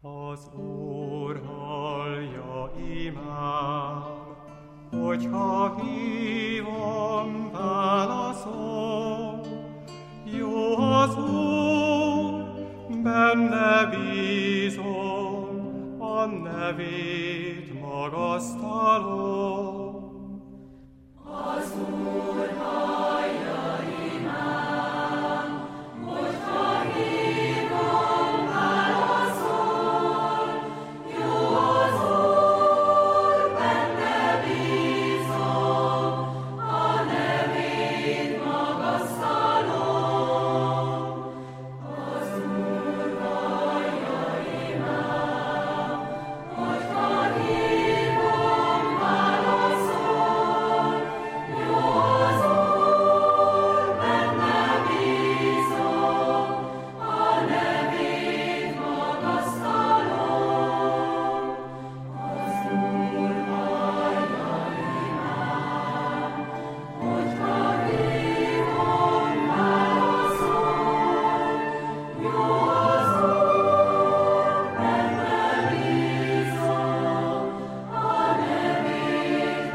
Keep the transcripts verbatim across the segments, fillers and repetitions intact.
Az Úr hallja imám, hogyha hívom, válaszol. Jó az Úr, benne bízom, a nevét magasztalom. Az Úr hallja imám, hogyha hívom, válaszol. Jó az Úr, benne bízom, a nevét magasztalom. Az Úr hallja imám, hogyha hívom, válaszol. Jó az Úr, benne bízom, a nevét magasztalom. Az Úr hallja imám, hogyha hívom, válaszol. Jó az Úr, benne bízom, a nevét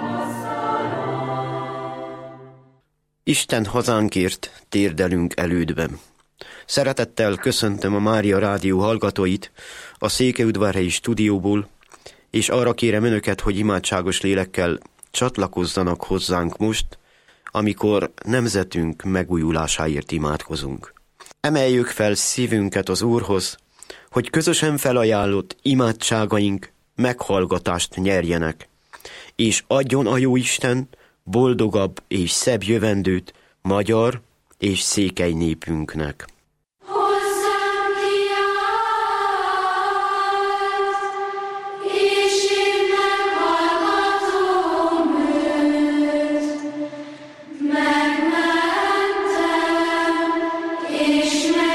magasztalom. Isten hazánkért térdelünk elődben. Szeretettel köszöntöm a Mária Rádió hallgatóit a Székelyudvarhelyi stúdióból, és arra kérem önöket, hogy imádságos lélekkel csatlakozzanak hozzánk most, amikor nemzetünk megújulásáért imádkozunk. Emeljük fel szívünket az Úrhoz, hogy közösen felajánlott imádságaink meghallgatást nyerjenek, és adjon a Jóisten boldogabb és szebb jövendőt magyar és székely népünknek. Hozzám kiált, és én meghallgatom őt. Megmentem, és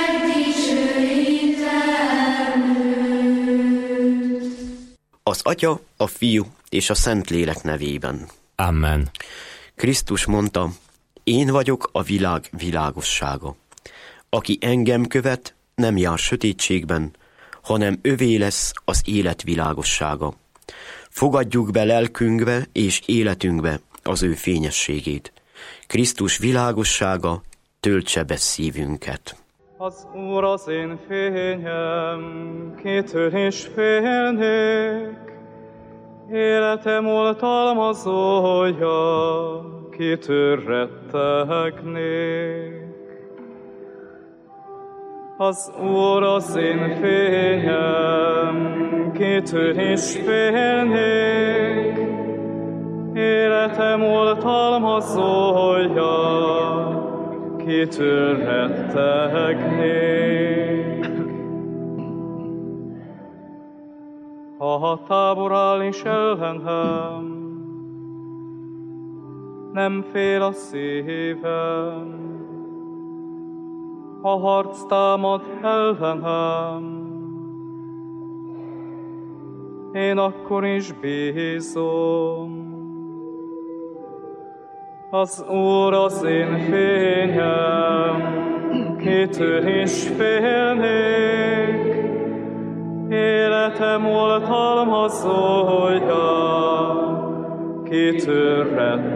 megdicsőítem őt. Az Atya, a Fiú és a Szentlélek nevében. Amen. Krisztus mondta, én vagyok a világ világossága. Aki engem követ, nem jár sötétségben, hanem övé lesz az élet világossága. Fogadjuk be lelkünkbe és életünkbe az ő fényességét. Krisztus világossága töltse be szívünket. Az Úr az én fényem, kitől is félnék. Életem oltalmazója, kitől rettegnék. Az Úr az én fényem, kitől is félnék. Életem oltalmazója, kitől rettegnék. Ha tábor áll is ellenem, nem fél a szívem. Ha harc támad ellenem, én akkor is bízom. Az Úr az én fényem, kitől is félnék. Életem oltalmazója, kitől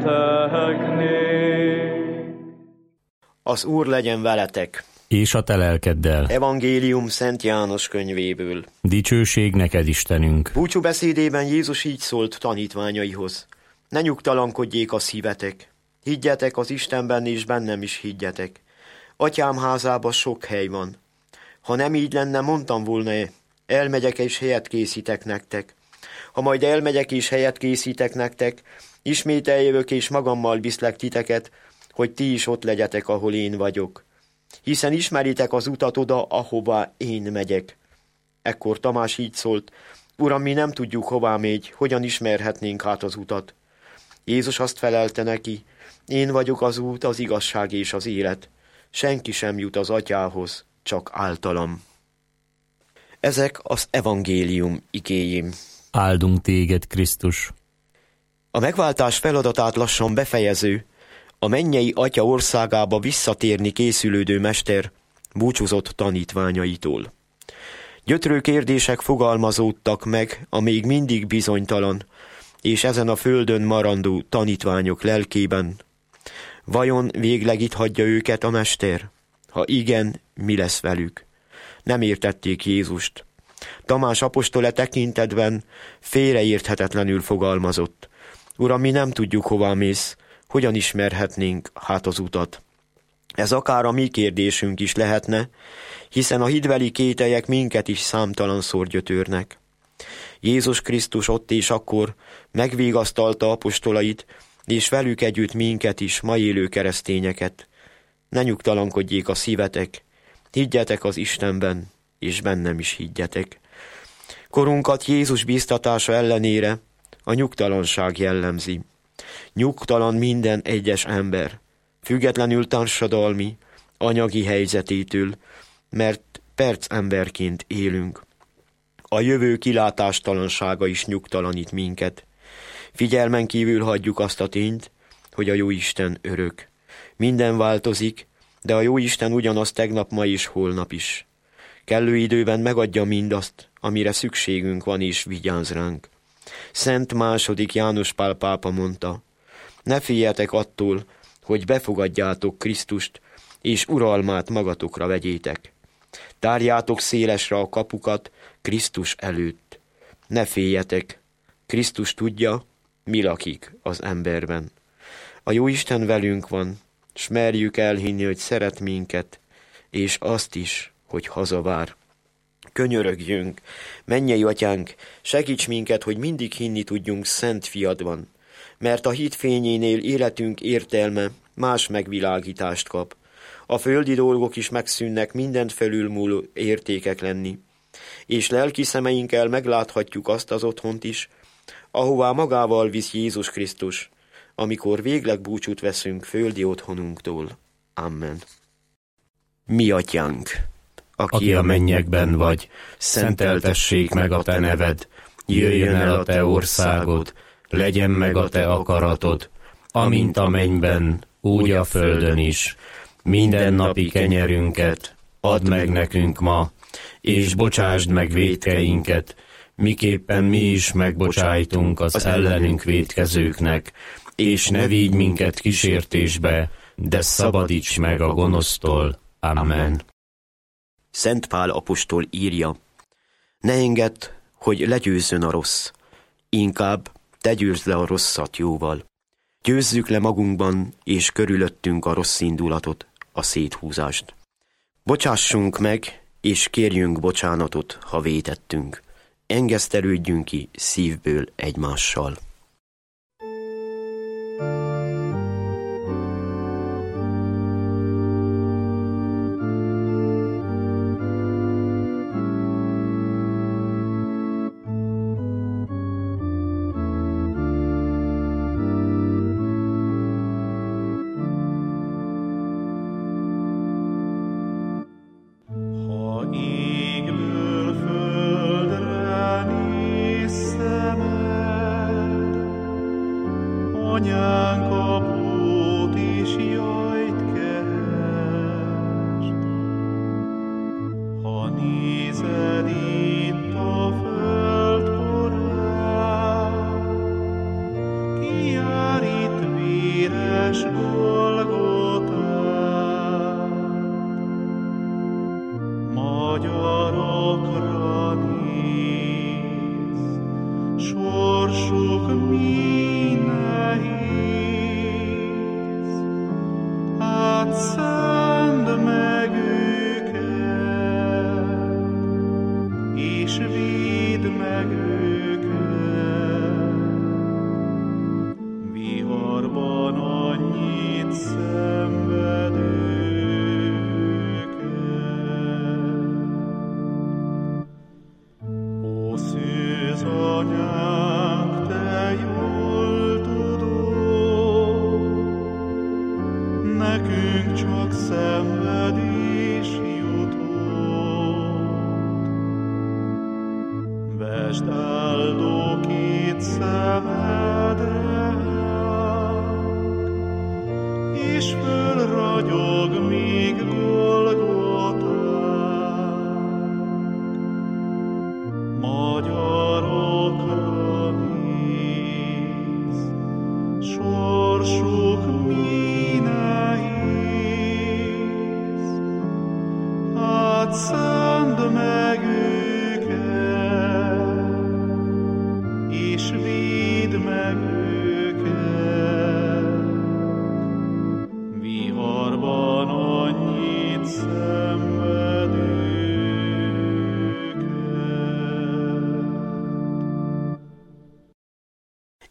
rettegnék. Az Úr legyen veletek. És a te lelkeddel. Evangélium Szent János könyvéből. Dicsőség neked, Istenünk. Búcsú beszédében Jézus így szólt tanítványaihoz. Ne nyugtalankodjék a szívetek. Higgyetek az Istenben, és bennem is higgyetek. Atyám házába sok hely van. Ha nem így lenne, mondtam volna-e, elmegyek és helyet készítek nektek. Ha majd elmegyek és helyet készítek nektek, ismét eljövök és magammal viszlek titeket, hogy ti is ott legyetek, ahol én vagyok. Hiszen ismeritek az utat oda, ahová én megyek. Ekkor Tamás így szólt, Uram, mi nem tudjuk, hová megy, hogyan ismerhetnénk hát az utat. Jézus azt felelte neki, én vagyok az út, az igazság és az élet. Senki sem jut az Atyához, csak általam. Ezek az evangélium igéim. Áldunk téged, Krisztus. A megváltás feladatát lassan befejező, a mennyei Atya országába visszatérni készülődő mester búcsúzott tanítványaitól. Gyötrő kérdések fogalmazódtak meg a még mindig bizonytalan, és ezen a földön marandó tanítványok lelkében. Vajon végleg itt hagyja őket a mester? Ha igen, mi lesz velük? Nem értették Jézust. Tamás apostol e tekintetben félreérthetetlenül fogalmazott. Uram, mi nem tudjuk, hova mész, hogyan ismerhetnénk hát az utat? Ez akár a mi kérdésünk is lehetne, hiszen a hitbeli kételyek minket is számtalanszor gyötörnek. Jézus Krisztus ott és akkor megvigasztalta apostolait, és velük együtt minket is, ma élő keresztényeket. Ne nyugtalankodjék a szívetek, higgyetek az Istenben, és bennem is higgyetek. Korunkat Jézus bíztatása ellenére a nyugtalanság jellemzi. Nyugtalan minden egyes ember, függetlenül társadalmi, anyagi helyzetétől, mert percemberként élünk. A jövő kilátástalansága is nyugtalanít minket. Figyelmen kívül hagyjuk azt a tényt, hogy a Jóisten örök. Minden változik, de a Jóisten ugyanaz tegnap, ma és holnap is. Kellő időben megadja mindazt, amire szükségünk van, és vigyáz ránk. Szent második János Pál pápa mondta, ne féljetek attól, hogy befogadjátok Krisztust, és uralmát magatokra vegyétek. Tárjátok szélesre a kapukat Krisztus előtt. Ne féljetek, Krisztus tudja, mi lakik az emberben. A Jóisten velünk van, s merjük elhinni, hogy szeret minket, és azt is, hogy hazavár. Könyörögjünk, mennyei atyánk, segíts minket, hogy mindig hinni tudjunk szent fiadban, mert a hit fényénél életünk értelme más megvilágítást kap. A földi dolgok is megszűnnek mindent felülmúló értékek lenni, és lelki szemeinkkel megláthatjuk azt az otthont is, ahová magával visz Jézus Krisztus, amikor végleg búcsút veszünk földi otthonunktól. Amen. Mi atyánk, aki, aki a mennyekben vagy, szenteltessék meg a te neved, jöjjön el a te országod, legyen meg a te akaratod, amint a mennyben, úgy a földön is. Minden napi kenyerünket add meg nekünk ma, és bocsásd meg vétkeinket, miképpen mi is megbocsájtunk az ellenünk vétkezőknek, és ne vigy minket kísértésbe, de szabadíts meg a gonosztól. Amen. Szent Pál apostol írja, ne engedd, hogy legyőzzön a rossz, inkább te győzd le a rosszat jóval. Győzzük le magunkban és körülöttünk a rossz indulatot, a széthúzást. Bocsássunk meg, és kérjünk bocsánatot, ha vétettünk. Engesztelődjünk ki szívből egymással. Anyánk apót is jajt keresd, ha nézed itt a föld porát, ki jár itt véres Golgotán, magyarokra néz, sorsuk mi szend meg őket, és védd meg őket. Viharban annyit szenved őket. Ó, szűz anyánk, te jól tudod, nekünk csak szenvedés jutott. Vesd áldó két szemedre, és fölragyog még Golgotán.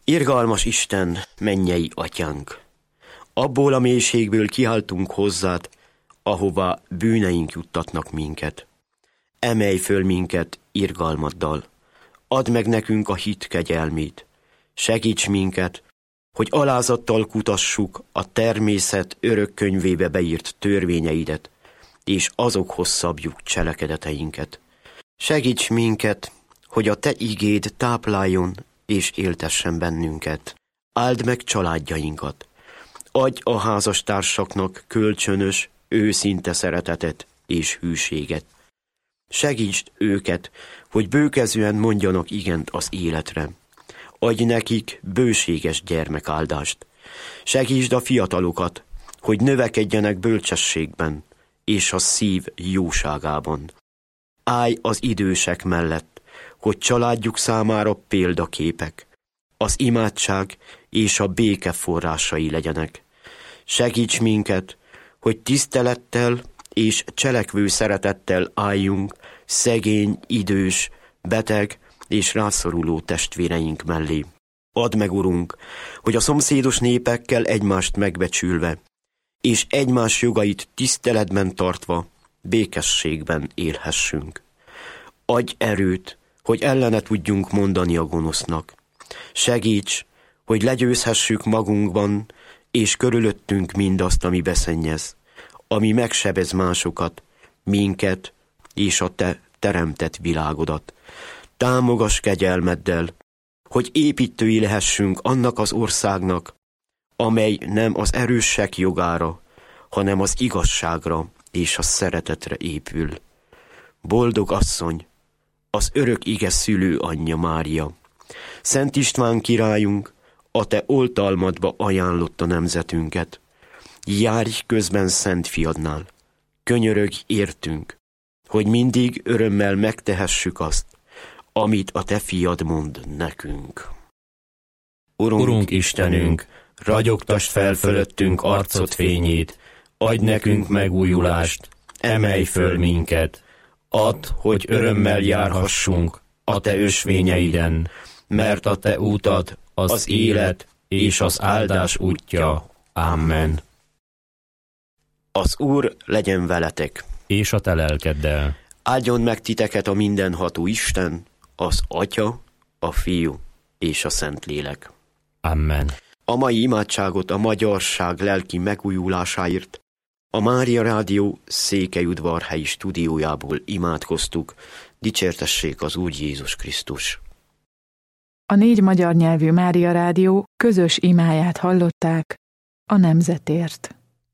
Irgalmas Isten, mennyei atyánk! Abból a mélységből kiáltunk hozzád, ahová bűneink juttatnak minket. Emelj föl minket irgalmaddal, add meg nekünk a hit kegyelmét, segíts minket, hogy alázattal kutassuk a természet örök könyvébe beírt törvényeidet, és azokhoz szabjuk cselekedeteinket. Segíts minket, hogy a te igéd tápláljon és éltessen bennünket. Áld meg családjainkat. Adj a házastársaknak kölcsönös, őszinte szeretetet és hűséget. Segítsd őket, hogy bőkezően mondjanak igent az életre. Adj nekik bőséges gyermekáldást. Segítsd a fiatalokat, hogy növekedjenek bölcsességben és a szív jóságában. Állj az idősek mellett, hogy családjuk számára példaképek, az imádság és a béke forrásai legyenek. Segíts minket, hogy tisztelettel és cselekvő szeretettel álljunk szegény, idős, beteg és rászoruló testvéreink mellé. Add meg, Urunk, hogy a szomszédos népekkel egymást megbecsülve, és egymás jogait tiszteletben tartva, békességben élhessünk. Adj erőt, hogy ellene tudjunk mondani a gonosznak. Segíts, hogy legyőzhessük magunkban és körülöttünk mindazt, ami beszennyez, ami megsebez másokat, minket és a te teremtett világodat. Támogass kegyelmeddel, hogy építői lehessünk annak az országnak, amely nem az erősek jogára, hanem az igazságra és a szeretetre épül. Boldog asszony, az örök ige szülő anyja Mária, Szent István királyunk, a te oltalmadba ajánlotta nemzetünket. Járj közben Szent Fiadnál, könyörögj értünk, hogy mindig örömmel megtehessük azt, amit a te fiad mond nekünk. Urunk, Urunk Istenünk, ragyogtasd fel fölöttünk arcod fényét, adj nekünk megújulást, emelj föl minket, add, hogy örömmel járhassunk a te ösvényeiden, mert a te útad az, az élet és az áldás útja. Amen. Az Úr legyen veletek, és a te lelkeddel. Áldjon meg titeket a mindenható Isten, az Atya, a Fiú és a Szentlélek. Amen. A mai imádságot a magyarság lelki megújulásáért a Mária Rádió Székelyudvarhelyi stúdiójából imádkoztuk. Dicsértessék az Úr Jézus Krisztus! A négy magyar nyelvű Mária Rádió közös imáját hallották a nemzetért.